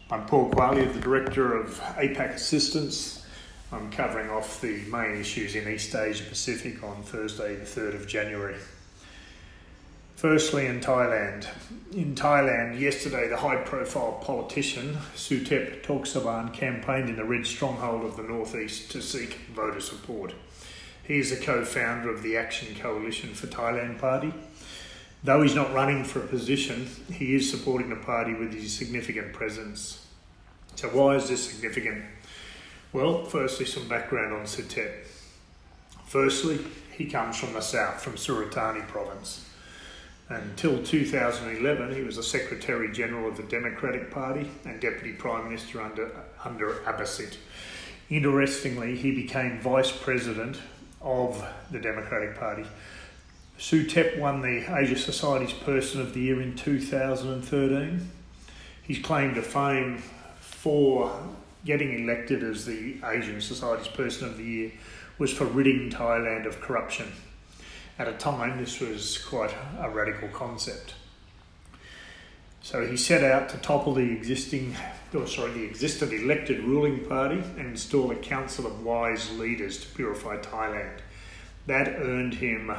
I'm Paul Qualia, the Director of APAC Assistance. I'm covering off the main issues in East Asia Pacific on Thursday, the 3rd of January. Firstly, in Thailand. In Thailand, yesterday, the high-profile politician Suthep Thakksin campaigned in the red stronghold of the northeast to seek voter support. He is a co-founder of the Action Coalition for Thailand party. Though he's not running for a position, he is supporting the party with his significant presence. So why is this significant? Well, firstly, some background on Suthep. Firstly, he comes from the south, from Surat Thani province. Until 2011, he was the Secretary General of the Democratic Party and Deputy Prime Minister under Abhisit. Interestingly, he became Vice President of the Democratic Party. Suthep won the Asia Society's Person of the Year in 2013. His claim to fame for getting elected as the Asian Society's Person of the Year was for ridding Thailand of corruption. At a time, this was quite a radical concept. So he set out to topple the existing elected ruling party and install a council of wise leaders to purify Thailand. That earned him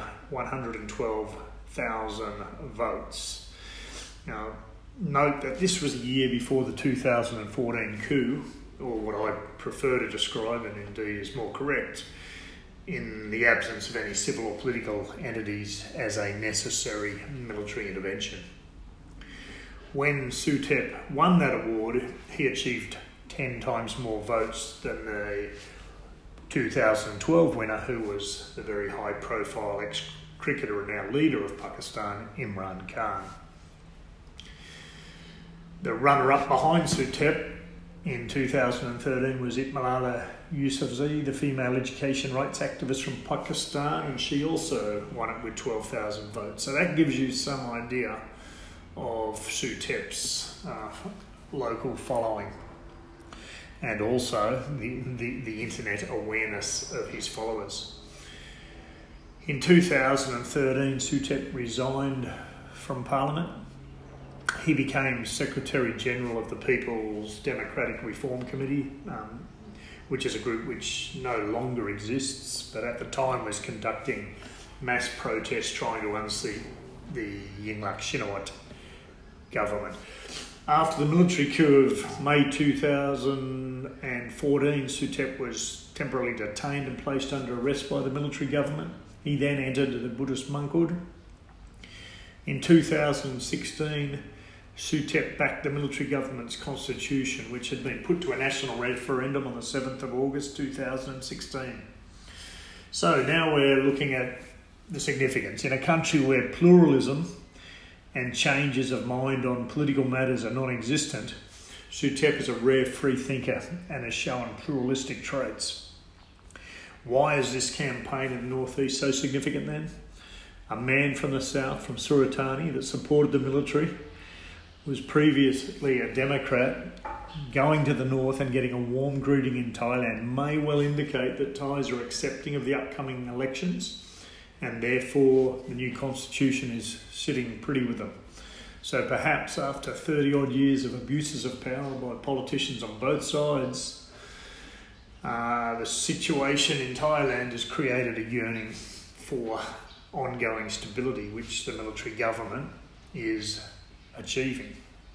112,000 votes. Now, note that this was a year before the 2014 coup, or what I prefer to describe, and indeed is more correct, in the absence of any civil or political entities as a necessary military intervention. When Suthep won that award, he achieved 10 times more votes than the 2012 winner, who was the very high-profile ex-cricketer and now leader of Pakistan, Imran Khan. The runner-up behind Suthep in 2013 was Malala Yousafzai, the female education rights activist from Pakistan, and she also won it with 12,000 votes. So that gives you some idea of Suthep's local following, and also the internet awareness of his followers. In 2013, Suthep resigned from Parliament. He became Secretary General of the People's Democratic Reform Committee, which is a group which no longer exists, but at the time was conducting mass protests trying to unseat the Yingluck Shinawatra government. After the military coup of May 2014, Suthep was temporarily detained and placed under arrest by the military government. He then entered the Buddhist monkhood. In 2016, Suthep backed the military government's constitution, which had been put to a national referendum on the 7th of August 2016. So now we're looking at the significance. In a country where pluralism and changes of mind on political matters are non-existent, Suthep is a rare free thinker and has shown pluralistic traits. Why is this campaign in the northeast so significant then? A man from the south, from Surat Thani, that supported the military, was previously a Democrat, going to the north and getting a warm greeting in Thailand may well indicate that Thais are accepting of the upcoming elections, and therefore the new constitution is sitting pretty with them. So perhaps after 30 odd years of abuses of power by politicians on both sides, the situation in Thailand has created a yearning for ongoing stability, which the military government is achieving.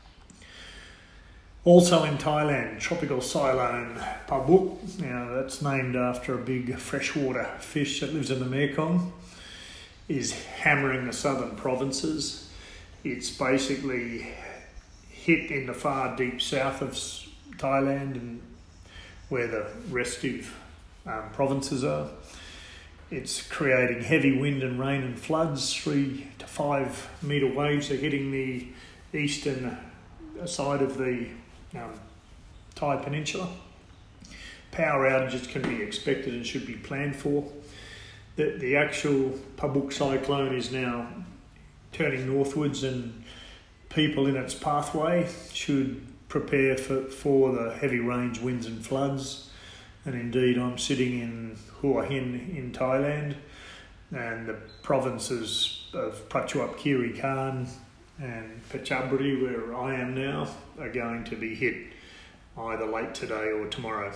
Also in Thailand, tropical cyclone Pabuk, now that's named after a big freshwater fish that lives in the Mekong, is hammering the southern provinces. It's basically hit in the far deep south of Thailand and where the restive provinces are. It's creating heavy wind and rain and floods. 3 to 5 metre waves are hitting the eastern side of the Thai peninsula. Power outages can be expected and should be planned for. The actual Pabuk cyclone is now turning northwards, and people in its pathway should prepare for the heavy rains, winds and floods. And indeed, I'm sitting in Hua Hin in Thailand, and the provinces of Prachuap Khiri Khan and Phetchaburi, where I am now, are going to be hit either late today or tomorrow.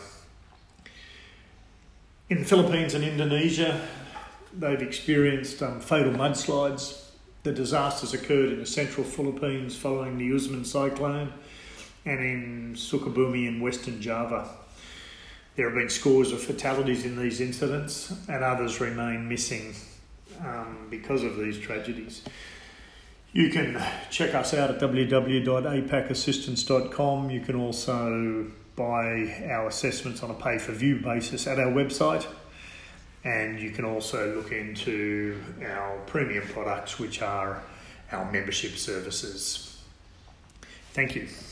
In the Philippines and Indonesia, they've experienced fatal mudslides. The disasters occurred in the central Philippines following the Usman cyclone and in Sukabumi in Western Java. There have been scores of fatalities in these incidents, and others remain missing because of these tragedies. You can check us out at www.apacassistance.com. You can also buy our assessments on a pay-for-view basis at our website. And you can also look into our premium products, which are our membership services. Thank you.